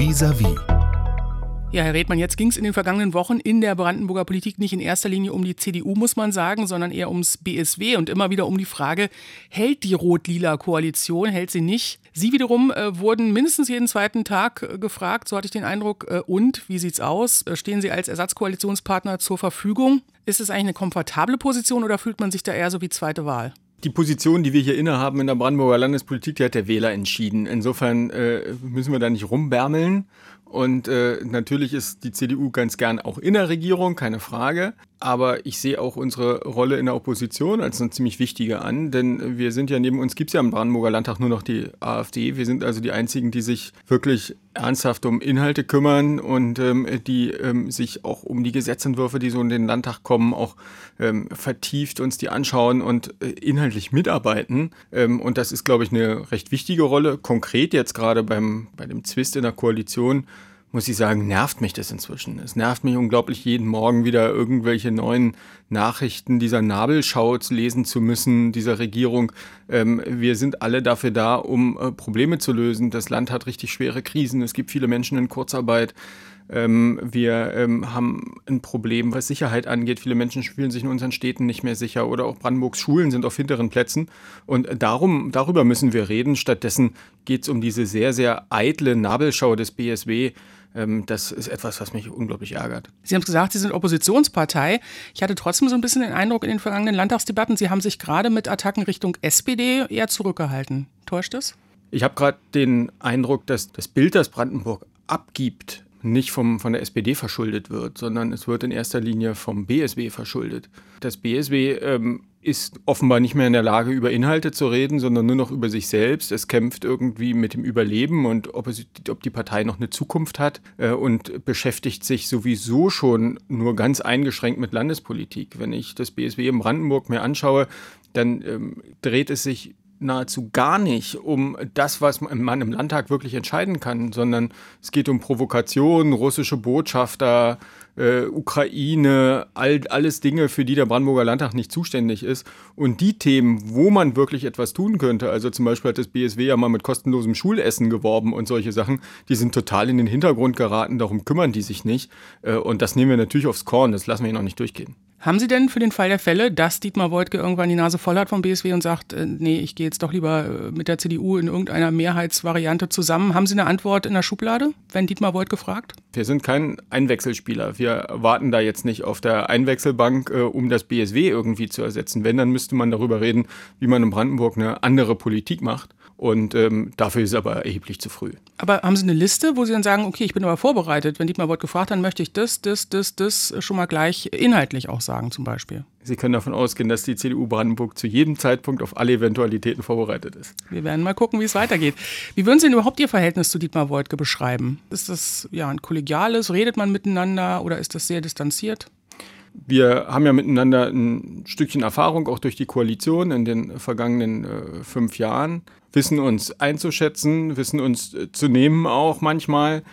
Vis-à-vis. Ja, Herr Redmann, jetzt ging es in den vergangenen Wochen in der Brandenburger Politik nicht in erster Linie um die CDU, muss man sagen, sondern eher ums BSW und immer wieder um die Frage, hält die Rot-Lila-Koalition, hält sie nicht? Sie wiederum wurden mindestens jeden zweiten Tag gefragt, so hatte ich den Eindruck, und wie sieht's aus? Stehen Sie als Ersatzkoalitionspartner zur Verfügung? Ist es eigentlich eine komfortable Position oder fühlt man sich da eher so wie zweite Wahl? Die Position, die wir hier innehaben in der Brandenburger Landespolitik, die hat der Wähler entschieden. Insofern müssen wir da nicht rumbärmeln. Und natürlich ist die CDU ganz gern auch in der Regierung, keine Frage. Aber ich sehe auch unsere Rolle in der Opposition als eine ziemlich wichtige an. Denn wir sind ja, neben uns gibt es ja im Brandenburger Landtag nur noch die AfD. Wir sind also die Einzigen, die sich wirklich ernsthaft um Inhalte kümmern und die sich auch um die Gesetzentwürfe, die so in den Landtag kommen, auch vertieft uns die anschauen und inhaltlich mitarbeiten. Und das ist, glaube ich, eine recht wichtige Rolle. Konkret jetzt gerade bei dem Zwist in der Koalition, muss ich sagen, nervt mich das inzwischen. Es nervt mich unglaublich, jeden Morgen wieder irgendwelche neuen Nachrichten dieser Nabelschau lesen zu müssen, dieser Regierung. Wir sind alle dafür da, um Probleme zu lösen. Das Land hat richtig schwere Krisen. Es gibt viele Menschen in Kurzarbeit. Wir haben ein Problem, was Sicherheit angeht. Viele Menschen fühlen sich in unseren Städten nicht mehr sicher oder auch Brandenburgs Schulen sind auf hinteren Plätzen. Und darüber müssen wir reden. Stattdessen geht es um diese sehr, sehr eitle Nabelschau des BSW. Das ist etwas, was mich unglaublich ärgert. Sie haben es gesagt, Sie sind Oppositionspartei. Ich hatte trotzdem so ein bisschen den Eindruck in den vergangenen Landtagsdebatten, Sie haben sich gerade mit Attacken Richtung SPD eher zurückgehalten. Täuscht das? Ich habe gerade den Eindruck, dass das Bild, das Brandenburg abgibt, nicht von der SPD verschuldet wird, sondern es wird in erster Linie vom BSW verschuldet. Das BSW ist offenbar nicht mehr in der Lage, über Inhalte zu reden, sondern nur noch über sich selbst. Es kämpft irgendwie mit dem Überleben und ob die Partei noch eine Zukunft hat und beschäftigt sich sowieso schon nur ganz eingeschränkt mit Landespolitik. Wenn ich das BSW in Brandenburg mir anschaue, dann dreht es sich nahezu gar nicht um das, was man im Landtag wirklich entscheiden kann, sondern es geht um Provokation, russische Botschafter, Ukraine, alles Dinge, für die der Brandenburger Landtag nicht zuständig ist. Und die Themen, wo man wirklich etwas tun könnte, also zum Beispiel hat das BSW ja mal mit kostenlosem Schulessen geworben und solche Sachen, die sind total in den Hintergrund geraten, darum kümmern die sich nicht. Und das nehmen wir natürlich aufs Korn, das lassen wir hier noch nicht durchgehen. Haben Sie denn für den Fall der Fälle, dass Dietmar Woidke irgendwann die Nase voll hat vom BSW und sagt, nee, ich gehe jetzt doch lieber mit der CDU in irgendeiner Mehrheitsvariante zusammen, haben Sie eine Antwort in der Schublade, wenn Dietmar Woidke fragt? Wir sind kein Einwechselspieler. Wir warten da jetzt nicht auf der Einwechselbank, um das BSW irgendwie zu ersetzen. Wenn, dann müsste man darüber reden, wie man in Brandenburg eine andere Politik macht. Und dafür ist es aber erheblich zu früh. Aber haben Sie eine Liste, wo Sie dann sagen, okay, ich bin aber vorbereitet. Wenn Dietmar Woidke gefragt, dann möchte ich das schon mal gleich inhaltlich auch sagen zum Beispiel. Sie können davon ausgehen, dass die CDU Brandenburg zu jedem Zeitpunkt auf alle Eventualitäten vorbereitet ist. Wir werden mal gucken, wie es weitergeht. Wie würden Sie denn überhaupt Ihr Verhältnis zu Dietmar Woidke beschreiben? Ist das ja ein kollegiales, redet man miteinander oder ist das sehr distanziert? Wir haben ja miteinander ein Stückchen Erfahrung, auch durch die Koalition in den vergangenen 5 Jahren, wissen uns einzuschätzen, wissen uns zu nehmen auch manchmal,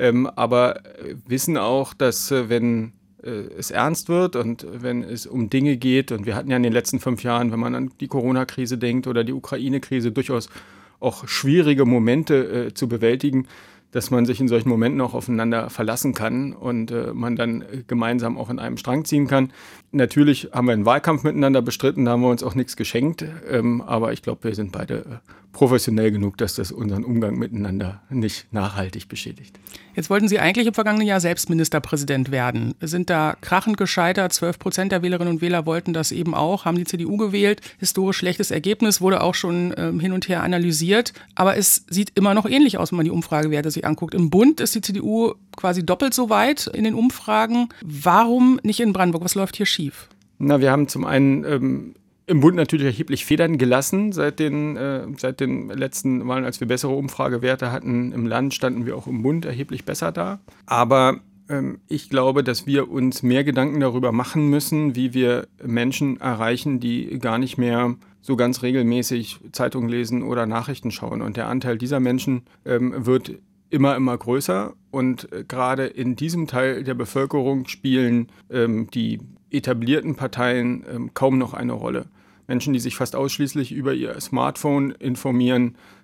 aber wissen auch, dass wenn es ernst wird und wenn es um Dinge geht, und wir hatten ja in den letzten 5 Jahren, wenn man an die Corona-Krise denkt oder die Ukraine-Krise, durchaus auch schwierige Momente zu bewältigen, dass man sich in solchen Momenten auch aufeinander verlassen kann und man dann gemeinsam auch in einem Strang ziehen kann. Natürlich haben wir einen Wahlkampf miteinander bestritten, da haben wir uns auch nichts geschenkt, aber ich glaube, wir sind beide professionell genug, dass das unseren Umgang miteinander nicht nachhaltig beschädigt. Jetzt wollten Sie eigentlich im vergangenen Jahr selbst Ministerpräsident werden. Sind da krachend gescheitert, 12% der Wählerinnen und Wähler wollten das eben auch, haben die CDU gewählt. Historisch schlechtes Ergebnis, wurde auch schon hin und her analysiert. Aber es sieht immer noch ähnlich aus, wenn man die Umfragewerte sich anguckt. Im Bund ist die CDU quasi doppelt so weit in den Umfragen. Warum nicht in Brandenburg? Was läuft hier schief? Na, wir haben zum einen im Bund natürlich erheblich Federn gelassen seit den letzten Wahlen. Als wir bessere Umfragewerte hatten im Land, standen wir auch im Bund erheblich besser da. Aber ich glaube, dass wir uns mehr Gedanken darüber machen müssen, wie wir Menschen erreichen, die gar nicht mehr so ganz regelmäßig Zeitungen lesen oder Nachrichten schauen. Und der Anteil dieser Menschen wird immer größer. Und gerade in diesem Teil der Bevölkerung spielen die etablierten Parteien kaum noch eine Rolle. Menschen, die sich fast ausschließlich über ihr Smartphone informieren,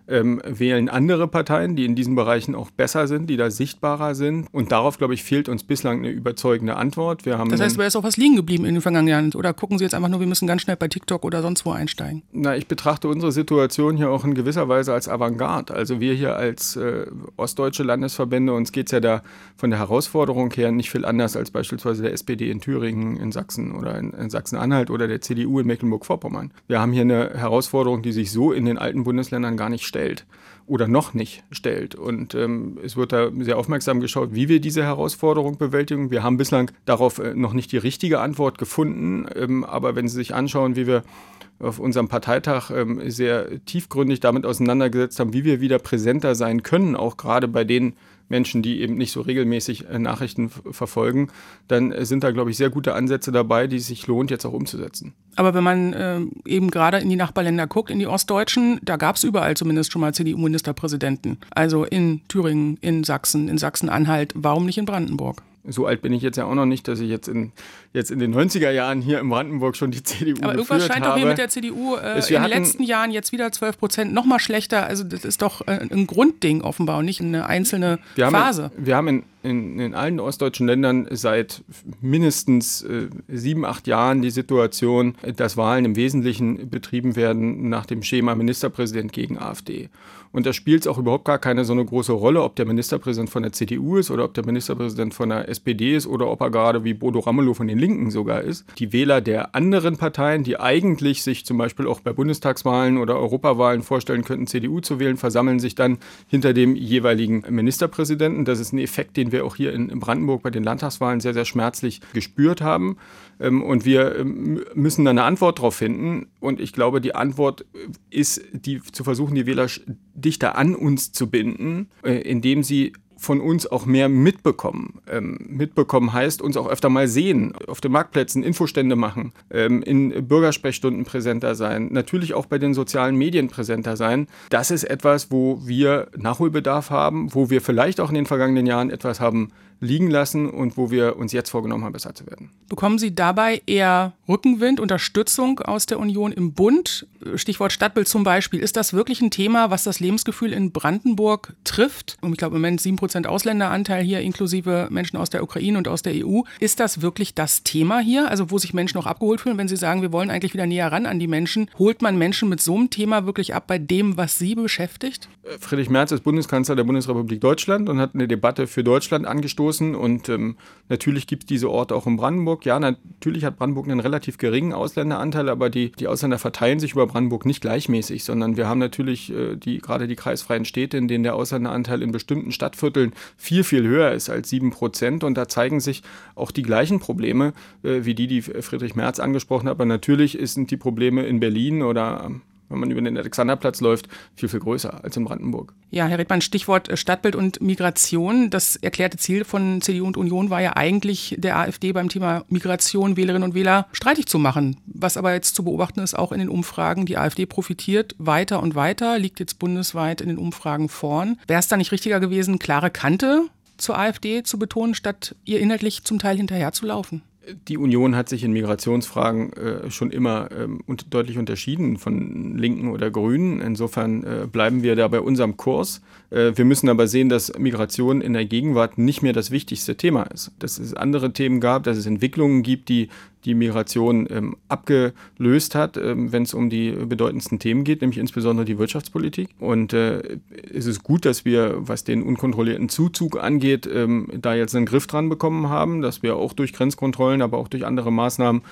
wählen andere Parteien, die in diesen Bereichen auch besser sind, die da sichtbarer sind. Und darauf, glaube ich, fehlt uns bislang eine überzeugende Antwort. Das heißt, wäre es auch was liegen geblieben in den vergangenen Jahren? Oder gucken Sie jetzt einfach nur, wir müssen ganz schnell bei TikTok oder sonst wo einsteigen? Na, ich betrachte unsere Situation hier auch in gewisser Weise als Avantgarde. Also wir hier als ostdeutsche Landesverbände, uns geht es ja da von der Herausforderung her nicht viel anders als beispielsweise der SPD in Thüringen, in Sachsen oder in Sachsen-Anhalt oder der CDU in Mecklenburg-Vorpommern. Wir haben hier eine Herausforderung, die sich so in den alten Bundesländern gar nicht stellt oder noch nicht stellt. Und es wird da sehr aufmerksam geschaut, wie wir diese Herausforderung bewältigen. Wir haben bislang darauf noch nicht die richtige Antwort gefunden. Aber wenn Sie sich anschauen, wie wir auf unserem Parteitag sehr tiefgründig damit auseinandergesetzt haben, wie wir wieder präsenter sein können, auch gerade bei den Menschen, die eben nicht so regelmäßig Nachrichten verfolgen, dann sind da, glaube ich, sehr gute Ansätze dabei, die es sich lohnt, jetzt auch umzusetzen. Aber wenn man eben gerade in die Nachbarländer guckt, in die ostdeutschen, da gab es überall zumindest schon mal CDU-Ministerpräsidenten. Also in Thüringen, in Sachsen, in Sachsen-Anhalt. Warum nicht in Brandenburg? So alt bin ich jetzt ja auch noch nicht, dass ich jetzt in den 90er Jahren hier in Brandenburg schon die CDU geführt habe. Aber irgendwas scheint doch hier mit der CDU in den letzten Jahren jetzt wieder 12% noch mal schlechter. Also das ist doch ein Grundding offenbar und nicht eine einzelne Phase. Wir haben in allen ostdeutschen Ländern seit mindestens 7, 8 Jahren die Situation, dass Wahlen im Wesentlichen betrieben werden nach dem Schema Ministerpräsident gegen AfD. Und da spielt es auch überhaupt gar keine so eine große Rolle, ob der Ministerpräsident von der CDU ist oder ob der Ministerpräsident von der SPD ist oder ob er gerade wie Bodo Ramelow von den Linken sogar ist. Die Wähler der anderen Parteien, die eigentlich sich zum Beispiel auch bei Bundestagswahlen oder Europawahlen vorstellen könnten, CDU zu wählen, versammeln sich dann hinter dem jeweiligen Ministerpräsidenten. Das ist ein Effekt, den wir auch hier in Brandenburg bei den Landtagswahlen sehr, sehr schmerzlich gespürt haben. Und wir müssen da eine Antwort drauf finden. Und ich glaube, die Antwort ist, zu versuchen, die Wähler dichter an uns zu binden, indem sie von uns auch mehr mitbekommen. Mitbekommen heißt, uns auch öfter mal sehen, auf den Marktplätzen Infostände machen, in Bürgersprechstunden präsenter sein, natürlich auch bei den sozialen Medien präsenter sein. Das ist etwas, wo wir Nachholbedarf haben, wo wir vielleicht auch in den vergangenen Jahren etwas haben liegen lassen und wo wir uns jetzt vorgenommen haben, besser zu werden. Bekommen Sie dabei eher Rückenwind, Unterstützung aus der Union im Bund? Stichwort Stadtbild zum Beispiel. Ist das wirklich ein Thema, was das Lebensgefühl in Brandenburg trifft? Und ich glaube im Moment 7% Ausländeranteil hier, inklusive Menschen aus der Ukraine und aus der EU. Ist das wirklich das Thema hier? Also wo sich Menschen auch abgeholt fühlen, wenn sie sagen, wir wollen eigentlich wieder näher ran an die Menschen. Holt man Menschen mit so einem Thema wirklich ab bei dem, was sie beschäftigt? Friedrich Merz ist Bundeskanzler der Bundesrepublik Deutschland und hat eine Debatte für Deutschland angestoßen. Und natürlich gibt es diese Orte auch in Brandenburg. Ja, natürlich hat Brandenburg einen relativ geringen Ausländeranteil, aber die Ausländer verteilen sich über Brandenburg nicht gleichmäßig, sondern wir haben natürlich gerade die kreisfreien Städte, in denen der Ausländeranteil in bestimmten Stadtvierteln viel, viel höher ist als 7%. Und da zeigen sich auch die gleichen Probleme, wie die Friedrich Merz angesprochen hat. Aber natürlich sind die Probleme in Berlin oder wenn man über den Alexanderplatz läuft, viel, viel größer als in Brandenburg. Ja, Herr Redmann, Stichwort Stadtbild und Migration. Das erklärte Ziel von CDU und Union war ja eigentlich, der AfD beim Thema Migration Wählerinnen und Wähler streitig zu machen. Was aber jetzt zu beobachten ist, auch in den Umfragen, die AfD profitiert weiter und weiter, liegt jetzt bundesweit in den Umfragen vorn. Wäre es da nicht richtiger gewesen, klare Kante zur AfD zu betonen, statt ihr inhaltlich zum Teil hinterher zu laufen? Die Union hat sich in Migrationsfragen schon immer deutlich unterschieden von Linken oder Grünen. Insofern bleiben wir da bei unserem Kurs. Wir müssen aber sehen, dass Migration in der Gegenwart nicht mehr das wichtigste Thema ist. Dass es andere Themen gab, dass es Entwicklungen gibt, die Migration abgelöst hat, wenn es um die bedeutendsten Themen geht, nämlich insbesondere die Wirtschaftspolitik. Und es ist gut, dass wir, was den unkontrollierten Zuzug angeht, da jetzt einen Griff dran bekommen haben, dass wir auch durch Grenzkontrollen, aber auch durch andere Maßnahmen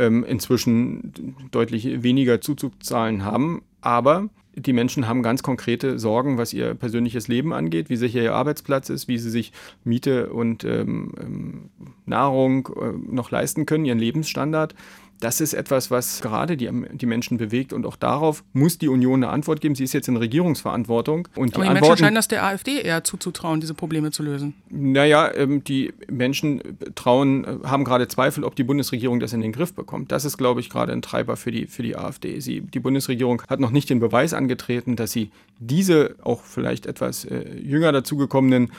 inzwischen deutlich weniger Zuzugszahlen haben. Aber die Menschen haben ganz konkrete Sorgen, was ihr persönliches Leben angeht, wie sicher ihr Arbeitsplatz ist, wie sie sich Miete und Nahrung noch leisten können, ihren Lebensstandard. Das ist etwas, was gerade die Menschen bewegt und auch darauf muss die Union eine Antwort geben. Sie ist jetzt in Regierungsverantwortung. Und aber die Menschen scheinen das der AfD eher zuzutrauen, diese Probleme zu lösen. Naja, die Menschen haben gerade Zweifel, ob die Bundesregierung das in den Griff bekommt. Das ist, glaube ich, gerade ein Treiber für die AfD. Die Bundesregierung hat noch nicht den Beweis angetreten, dass sie diese auch vielleicht etwas jünger dazugekommenen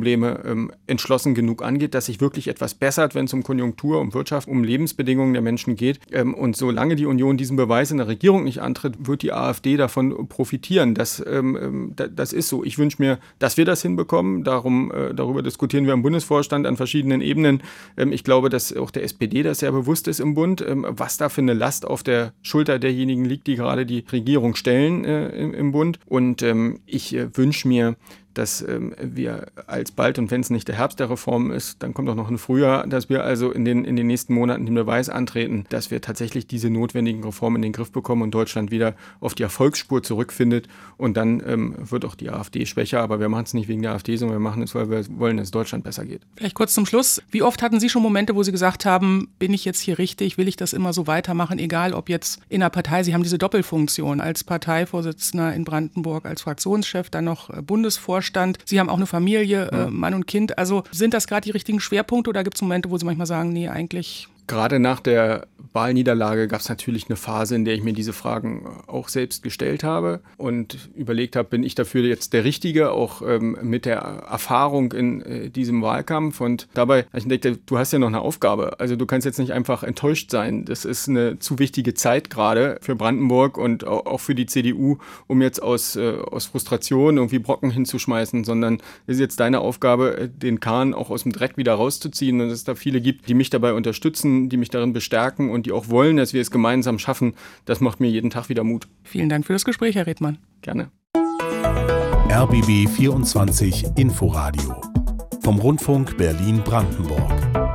Probleme entschlossen genug angeht, dass sich wirklich etwas bessert, wenn es um Konjunktur, um Wirtschaft, um Lebensbedingungen der Menschen geht. Und solange die Union diesen Beweis in der Regierung nicht antritt, wird die AfD davon profitieren. Das ist so. Ich wünsche mir, dass wir das hinbekommen. Darüber diskutieren wir im Bundesvorstand an verschiedenen Ebenen. Ich glaube, dass auch der SPD das sehr bewusst ist im Bund, was da für eine Last auf der Schulter derjenigen liegt, die gerade die Regierung stellen im Bund. Und ich wünsche mir, dass wir alsbald, und wenn es nicht der Herbst der Reform ist, dann kommt auch noch ein Frühjahr, dass wir also in den nächsten Monaten den Beweis antreten, dass wir tatsächlich diese notwendigen Reformen in den Griff bekommen und Deutschland wieder auf die Erfolgsspur zurückfindet. Und dann wird auch die AfD schwächer, aber wir machen es nicht wegen der AfD, sondern wir machen es, weil wir wollen, dass es Deutschland besser geht. Vielleicht kurz zum Schluss. Wie oft hatten Sie schon Momente, wo Sie gesagt haben, bin ich jetzt hier richtig, will ich das immer so weitermachen, egal ob jetzt in der Partei, Sie haben diese Doppelfunktion als Parteivorsitzender in Brandenburg, als Fraktionschef, dann noch Bundesvorstand. Sie haben auch eine Familie, Mann und Kind. Also sind das gerade die richtigen Schwerpunkte oder gibt es Momente, wo Sie manchmal sagen, nee, eigentlich... Gerade nach der Wahlniederlage gab es natürlich eine Phase, in der ich mir diese Fragen auch selbst gestellt habe und überlegt habe, bin ich dafür jetzt der Richtige, auch mit der Erfahrung in diesem Wahlkampf. Und dabei habe ich entdeckt, du hast ja noch eine Aufgabe. Also du kannst jetzt nicht einfach enttäuscht sein. Das ist eine zu wichtige Zeit gerade für Brandenburg und auch für die CDU, um jetzt aus Frustration irgendwie Brocken hinzuschmeißen, sondern es ist jetzt deine Aufgabe, den Kahn auch aus dem Dreck wieder rauszuziehen. Und dass es da viele gibt, die mich dabei unterstützen, die mich darin bestärken und die auch wollen, dass wir es gemeinsam schaffen. Das macht mir jeden Tag wieder Mut. Vielen Dank für das Gespräch, Herr Redmann. Gerne. RBB 24 Inforadio vom Rundfunk Berlin-Brandenburg.